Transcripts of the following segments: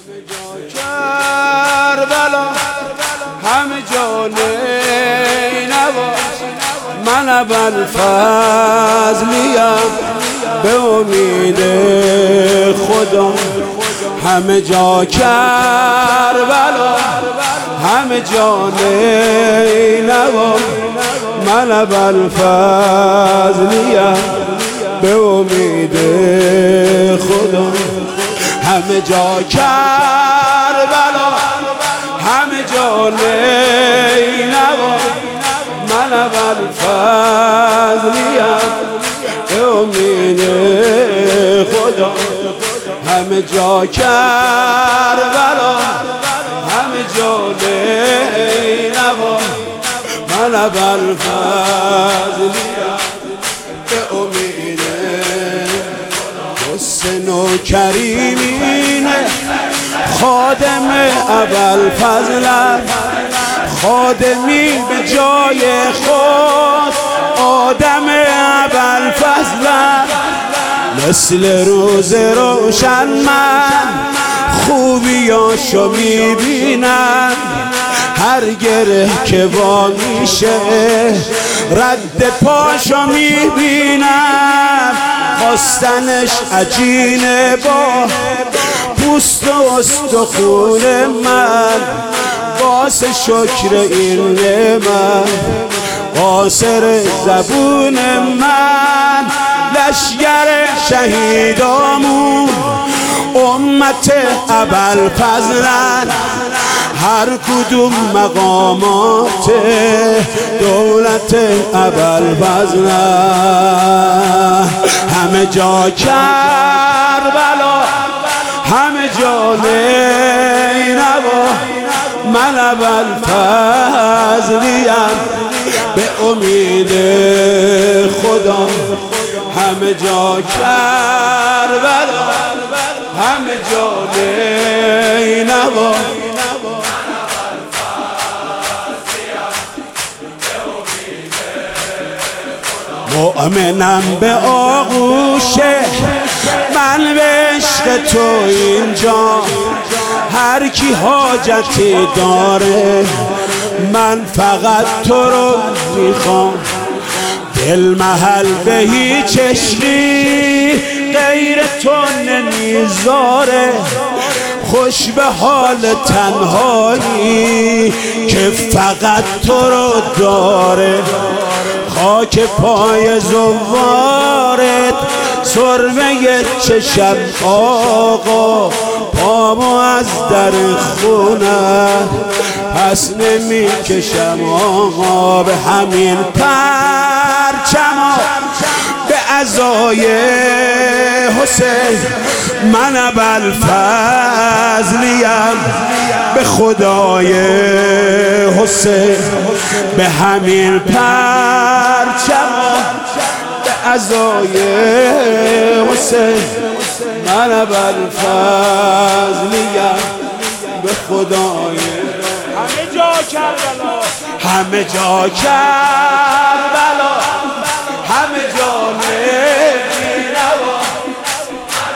کربلا همه جا نینواز، من ابوالفضلیم به امید خدا. همه جا کربلا همه جا نینواز، من ابوالفضلیم به امید خدا. همه جا کربلا همه جا نینواز، من ابوالفضلیم به امید خدا. همه جا کربلا همه جا نینواز، من ابوالفضلیم به امید حسن و کریمینه خادم ابوالفضلم، خادمی به جای خود آدم ابوالفضلم. مثل روز روشن من خوبیاشو میبینم، هر گره که وا میشه رد پاشو میبینم. خواستنش عجینه با پوست و استخون من، واسه شکر این نعمت قاصر زبون من. لشگر شهیدامون امت ابوالفضلن، هر کدوم مقامات دولت ابوالفضلن. همه جا کربلا همه جا نینواز، من ابوالفضلیم به امید خدا. همه جا کربلا همه جا نینواز، مؤمنم به آغوش من به عشق تو اینجا. هر کی حاجتی داره من فقط تو رو میخوام. دل محل به هیچ عشقی غیر تو نمیذاره، خوش به حال تنهایی که فقط تو رو داره. خاک پای زوارت سرمه چشم آقا، پامو از در خونه پس نمی کشم آقا. به همین پرچما به عزای حسین من ابوالفضلیم به خدای حسین. به همین پرچما به عزای حسین من ابوالفضلیم به خدای. همه جا کربلا همه جا کربلا همه جا نینواز، من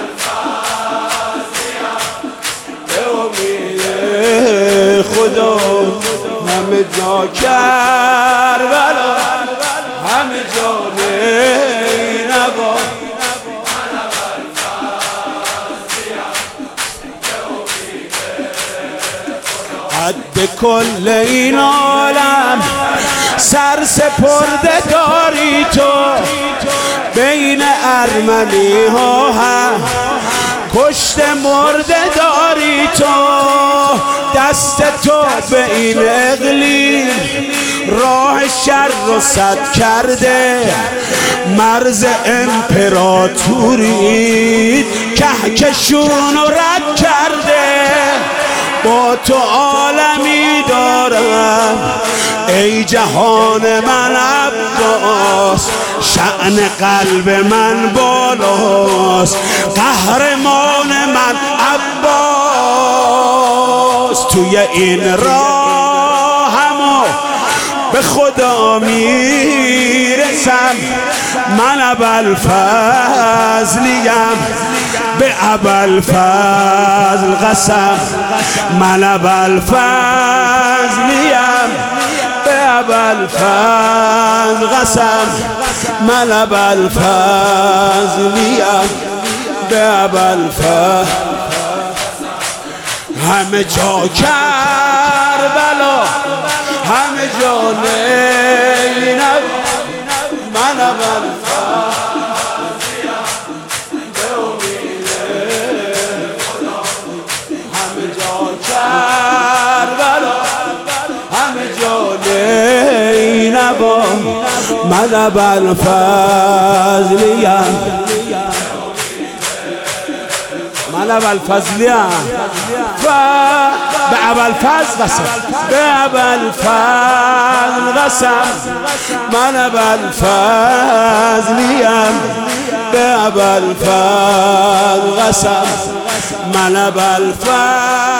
ابوالفضلیم به امید خدا. همه جا کربلا همه جا نینواز، من ابوالفضلیم به امید خدا. حد کل این عالم سر سپرده داری تو، بین ارمنی ها هم کشت مرده داری تو. دست تو به این اقلیم راه شر رو سد کرده، مرز امپراتوری کهکشون رو رد کرده. با تو عالمی دارم ای جهان من عباس، شأن قلب من بالاست، قهرمان من عباس. توی این راهمو به خدا میرسم، من ابوالفضلیم به ابوالفضل قسم من ابوالفضلیم به ابوالفضل قسم من ابوالفضلیم به ابوالفضل همه جا کربلا همه جا زینب من ابوالفضلیم به امید خدا همه جا کربلا همه جا زینب من ابوالفضلیم من ابوالفضلیم به ابوالفضل قسم به ابوالفضل قسم من ابوالفضلیم به ابوالفضل قسم من ابوالفضل